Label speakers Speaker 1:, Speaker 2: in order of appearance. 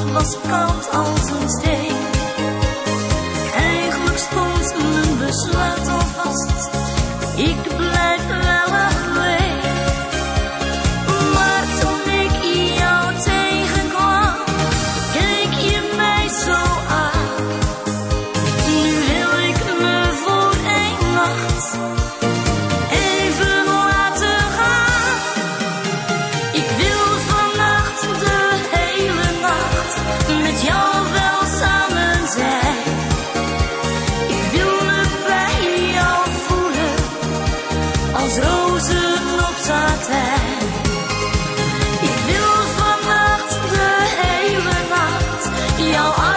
Speaker 1: was koud als een steen. Eigenlijk stond mijn besluit al vast, ik blijf wel alleen. Maar toen ik jou tegenkwam, keek je mij zo aan. Nu wil ik me voor één nacht even laten gaan. Ik wil vannacht de hele nacht met jou wel samen zijn. Ik wil me bij jou voelen als rozen op satijn. Ik wil vannacht de hele nacht jou